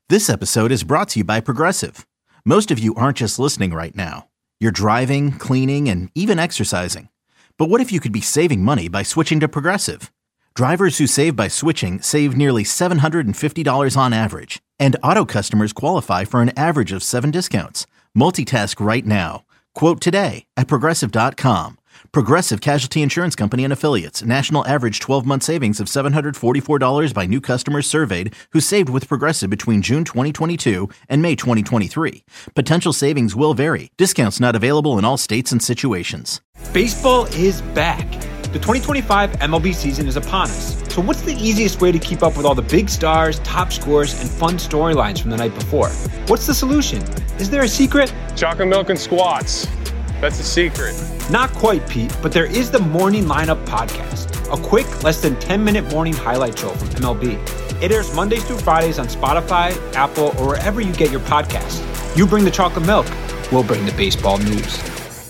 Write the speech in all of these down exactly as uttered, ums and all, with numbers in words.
This episode is brought to you by Progressive. Most of you aren't just listening right now. You're driving, cleaning, and even exercising. But what if you could be saving money by switching to Progressive? Drivers who save by switching save nearly seven hundred fifty dollars on average. And auto customers qualify for an average of seven discounts. Multitask right now. Quote today at Progressive dot com. Progressive Casualty Insurance Company and Affiliates. National average twelve-month savings of seven hundred forty-four dollars by new customers surveyed who saved with Progressive between June twenty twenty-two and May twenty twenty-three. Potential savings will vary. Discounts not available in all states and situations. Baseball is back. The twenty twenty-five M L B season is upon us. So what's the easiest way to keep up with all the big stars, top scores, and fun storylines from the night before? What's the solution? Is there a secret? Chocolate milk and squats. That's the secret. Not quite, Pete, but there is the Morning Lineup Podcast, a quick, less than ten-minute morning highlight show from M L B. It airs Mondays through Fridays on Spotify, Apple, or wherever you get your podcasts. You bring the chocolate milk, we'll bring the baseball news.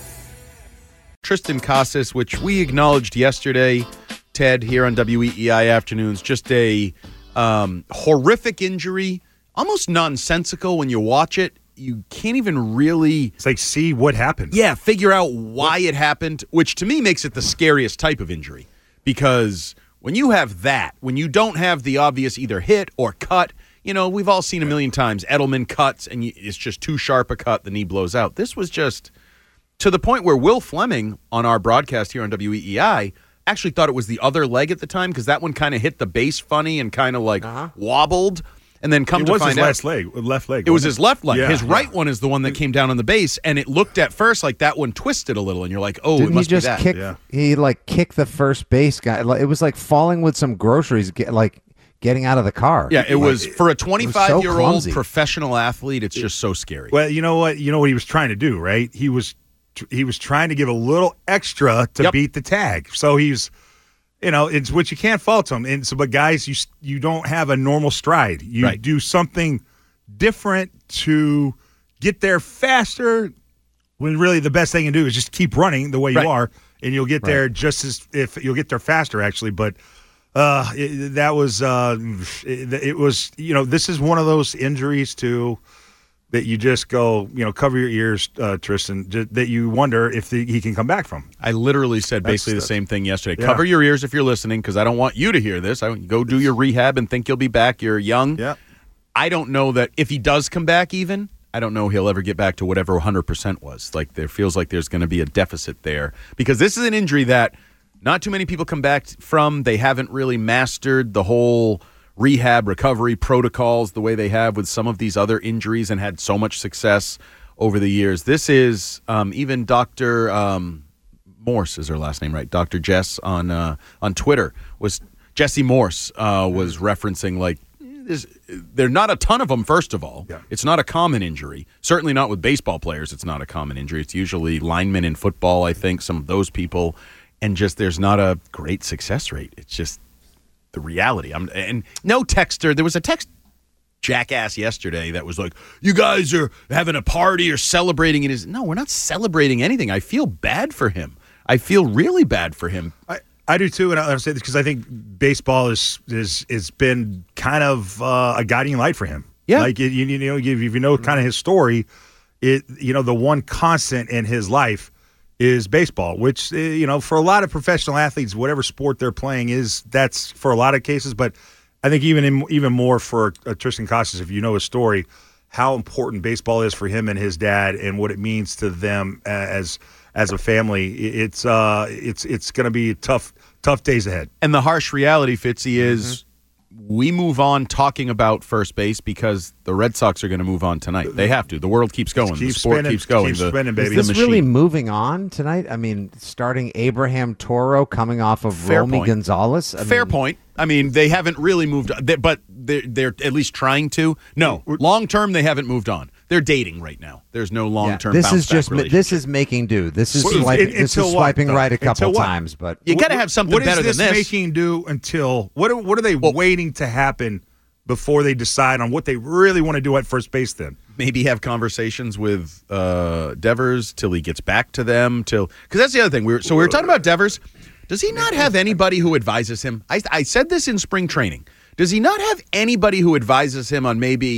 Triston Casas, which we acknowledged yesterday, Ted, here on W E E I Afternoons, just a um, horrific injury, almost nonsensical when you watch it. You can't even really... It's like, see what happened. Yeah, figure out why it happened, which to me makes it the scariest type of injury. Because when you have that, when you don't have the obvious either hit or cut, you know, we've all seen a million times, Edelman cuts, and it's just too sharp a cut, the knee blows out. This was just to the point where Will Fleming, on our broadcast here on W E E I, actually thought it was the other leg at the time, because that one kind of hit the base funny and kind of like uh-huh. wobbled. And then come it to was find his out, left leg, left leg. It was his left leg. Yeah, his right yeah. one is the one that came down on the base, and it looked at first like that one twisted a little, and you're like, oh, Didn't it must he just be that. kick? Yeah. He like kicked the first base guy. Like, it was like falling with some groceries, get, like getting out of the car. Yeah, it like, was for a twenty-five-year-old so clumsy. professional athlete. It's just so scary. Well, you know what? You know what he was trying to do, right? He was he was trying to give a little extra to Yep. beat the tag. So he's, you know, it's which you can't fault him. And so, but guys, you you don't have a normal stride. You Right. do something different to get there faster. When really the best thing you can do is just keep running the way you Right. are, and you'll get there Right. just as if you'll get there faster, actually. But uh, it, that was uh, it, it was you know this is one of those injuries too that you just go you know cover your ears, uh, Tristan. J- that you wonder if the, he can come back from. I literally said That's basically the the- same thing yesterday. Yeah. Cover your ears if you're listening, because I don't want you to hear this. I go do your rehab and think you'll be back. You're young. Yeah. I don't know that if he does come back even, I don't know he'll ever get back to whatever one hundred percent was. Like, there feels like there's going to be a deficit there, because this is an injury that not too many people come back from. They haven't really mastered the whole rehab recovery protocols the way they have with some of these other injuries and had so much success over the years. This is um, even Doctor Um, Morse is her last name, right? Doctor Jess on uh, on Twitter was Jesse Morse uh, was referencing like. There's, there are not a ton of them, first of all. Yeah. It's not a common injury. Certainly not with baseball players. It's not a common injury. It's usually linemen in football, I think, some of those people. And just there's not a great success rate. It's just the reality. I'm, and no texter. There was a text jackass yesterday that was like, you guys are having a party or celebrating. It is no, we're not celebrating anything. I feel bad for him. I feel really bad for him. I, I do too, and I'll say this because I think baseball is is has been kind of uh, a guiding light for him. Yeah, like it, you, you know, if you know kind of his story, it you know the one constant in his life is baseball, which you know for a lot of professional athletes, whatever sport they're playing is that's for a lot of cases. But I think even in, even more for uh, Triston Casas, if you know his story, how important baseball is for him and his dad, and what it means to them as. As a family, it's uh, it's it's going to be tough, tough days ahead. And the harsh reality, Fitzy, is mm-hmm. we move on talking about first base because the Red Sox are going to move on tonight. They have to. The world keeps going. Keep the sport spinning, keeps going. Keep the, spinning, baby. Is this the really machine. moving on tonight? I mean, starting Abraham Toro coming off of Fair Romy point. Gonzalez. I Fair mean, point. I mean, they haven't really moved on, they, but they're, they're at least trying to. No, long term, they haven't moved on. They're dating right now. There's no long Yeah, term. this bounce is just back this is making do. This is Well, swiping, in- this until is what, swiping though? right a couple Until what? times, but You got to have something what better is this than this. making do until what? Are, what are they waiting to happen before they decide on what they really want to do at first base? Then maybe have conversations with uh, Devers till he gets back to them. Till because that's the other thing. We were, so we were talking about Devers. Does he not have anybody who advises him? I, I said this in spring training. Does he not have anybody who advises him on maybe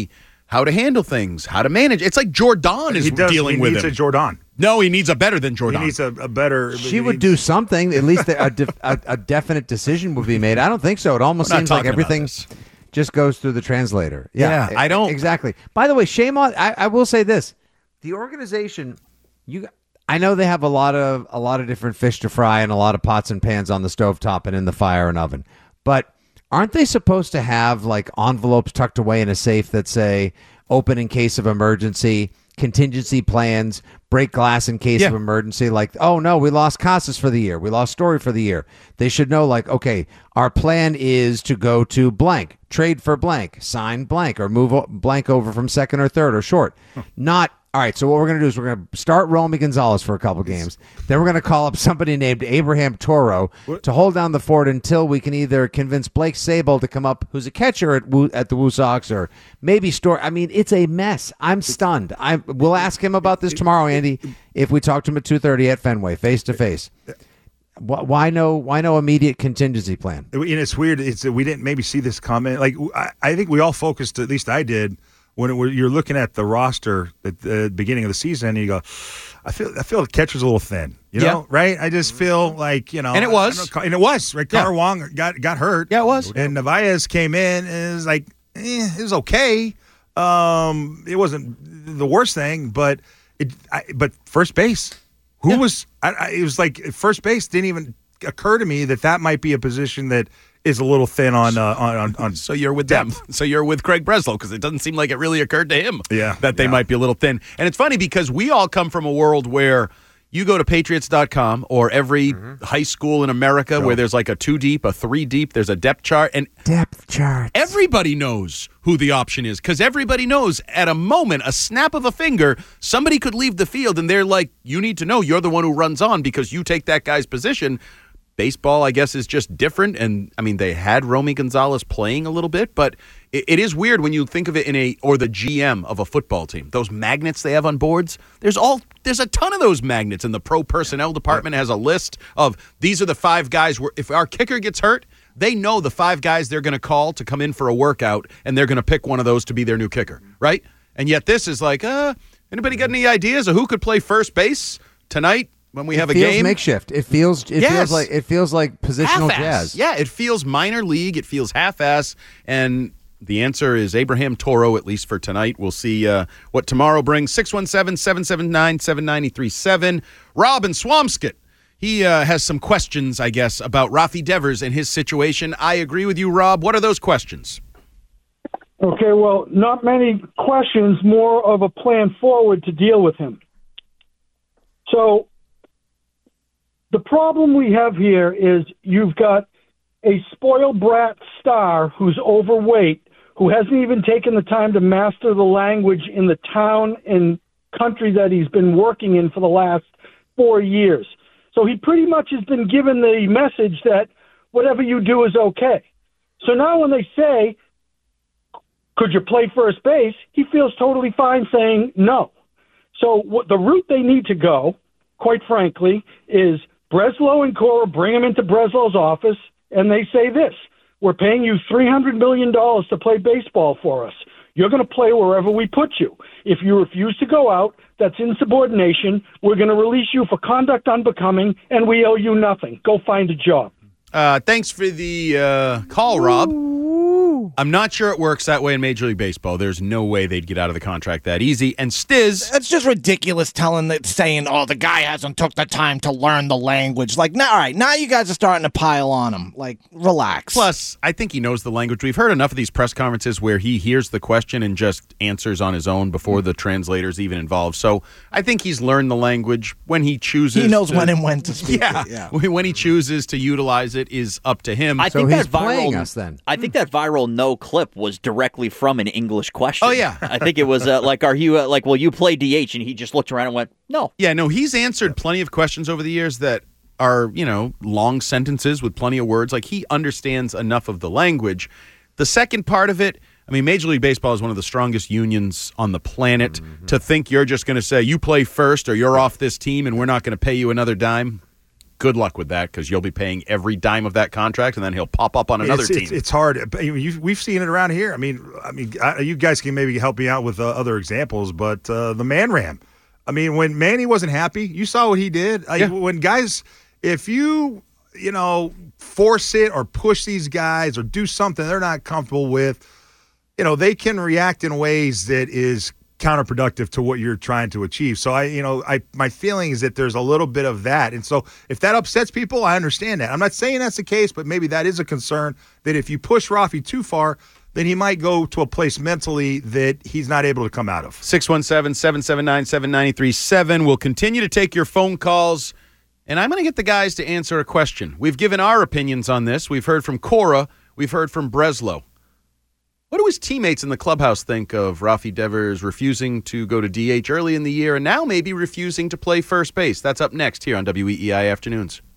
how to handle things, how to manage. It's like Jordan is he does, dealing he with needs him. a Jordan. No, he needs a better than Jordan. He needs a, a better. She would do something. At least a, def, a, a definite decision would be made. I don't think so. It almost We're not seems like talking about everything this. just goes through the translator. Yeah, Yeah, I don't- exactly. By the way, shame on. I, I will say this: the organization, you. I know they have a lot of a lot of different fish to fry and a lot of pots and pans on the stovetop and in the fire and oven, but aren't they supposed to have like envelopes tucked away in a safe that say open in case of emergency, contingency plans, break glass in case Yeah. of emergency? Like, oh no, we lost Casas for the year. We lost Story for the year. They should know, like, okay, our plan is to go to blank, trade for blank, sign blank, or move o- blank over from second or third or short. Not, all right, so what we're going to do is we're going to start Romy Gonzalez for a couple games. Then we're going to call up somebody named Abraham Toro to hold down the fort until we can either convince Blake Sable to come up, who's a catcher at Woo, at the Woo Sox, or maybe Story. I mean, it's a mess. I'm stunned. I We'll ask him about this tomorrow, Andy, if we talk to him at two thirty at Fenway, face to face. Wh- Why no? Why no immediate contingency plan? And it's weird. It's we didn't maybe see this comment. Like I, I think we all focused. At least I did. When it, you're looking at the roster at the beginning of the season, and you go, I feel I feel the catcher's a little thin. You Yeah. know, right? I just feel like you know, And it was. I don't know, and it was. Right, Yeah. Connor Wong got got hurt. Yeah, it was. And Narvaez came in and it was like, eh, it was okay. Um, it wasn't the worst thing, but it. I, but first base, who Yeah. was? I, I, it was like first base didn't even occur to me that that might be a position that is a little thin on uh, on on. on So you're with them. So you're with Craig Breslow because it doesn't seem like it really occurred to him Yeah, that they yeah. might be a little thin. And it's funny because we all come from a world where you go to patriots dot com or every high school in America where there's like a two deep, a three deep, there's a depth chart, and Depth chart. everybody knows who the option is because everybody knows at a moment, a snap of a finger, somebody could leave the field and they're like, you need to know you're the one who runs on because you take that guy's position. Baseball, I guess, is just different. And, I mean, they had Romy Gonzalez playing a little bit, but it, it is weird when you think of it in a, or the G M of a football team. Those magnets they have on boards, there's all, there's a ton of those magnets, and the pro personnel department has a list of, these are the five guys where, if our kicker gets hurt, they know the five guys they're going to call to come in for a workout, and they're going to pick one of those to be their new kicker, right? And yet this is like, uh, anybody got any ideas of who could play first base tonight? When we have it a feels game, makeshift. It feels. It Yes. feels like. It feels like positional half-ass. jazz. Yeah, it feels minor league. It feels half-ass. And the answer is Abraham Toro, at least for tonight. We'll see uh, what tomorrow brings. six one seven, seven seven nine, seven nine three seven. Rob in Swampscott. He uh, has some questions, I guess, about Rafi Devers and his situation. I agree with you, Rob. What are those questions? Okay, well, not many questions, more of a plan forward to deal with him. So the problem we have here is you've got a spoiled brat star who's overweight, who hasn't even taken the time to master the language in the town and country that he's been working in for the last four years. So he pretty much has been given the message that whatever you do is okay. So now when they say, could you play first base, he feels totally fine saying no. So what the route they need to go, quite frankly, is Breslow and Cora bring him into Breslow's office, and they say this: we're paying you three hundred million dollars to play baseball for us. You're going to play wherever we put you. If you refuse to go out, that's insubordination. We're going to release you for conduct unbecoming, and we owe you nothing. Go find a job. Uh, thanks for the uh, call, Rob. I'm not sure it works that way in Major League Baseball. There's no way they'd get out of the contract that easy. And Stiz, That's just ridiculous telling that saying, oh, the guy hasn't took the time to learn the language. Like, now, all right, now you guys are starting to pile on him. Like, relax. plus, I think he knows the language. We've heard enough of these press conferences where he hears the question and just answers on his own before the translator's even involved. So I think he's learned the language. When he chooses he knows to, when and when to speak Yeah, it. Yeah. when he chooses to utilize it is up to him. I So think he's that viral, playing us then. I think that viral no clip was directly from an English question. Oh, yeah. I think it was uh, like, are you uh, like, will you play D H? And he just looked around and went, no. Yeah, no, he's answered plenty of questions over the years that are, you know, long sentences with plenty of words. Like, he understands enough of the language. The second part of it, I mean, Major League Baseball is one of the strongest unions on the planet. To think you're just going to say, you play first or you're off this team and we're not going to pay you another dime. good luck with that because you'll be paying every dime of that contract, and then he'll pop up on another it's, team. It's, it's hard. But you, we've seen it around here. I mean, I mean, I, you guys can maybe help me out with uh, other examples, but uh, the Man Ram. I mean, when Manny wasn't happy, you saw what he did. Like, Yeah. When guys, if you, you know, force it or push these guys or do something they're not comfortable with, you know, they can react in ways that is counterproductive to what you're trying to achieve. So I, you know, I my feeling is that there's a little bit of that. And so if that upsets people, I understand that. I'm not saying that's the case, but maybe that is a concern that if you push Rafi too far, then he might go to a place mentally that he's not able to come out of. six one seven, seven seven nine, seven nine three seven. We'll continue to take your phone calls, and I'm going to get the guys to answer a question. We've given our opinions on this. We've heard from Cora. We've heard from Breslow. What do his teammates in the clubhouse think of Rafi Devers refusing to go to D H early in the year and now maybe refusing to play first base? That's up next here on W E E I Afternoons.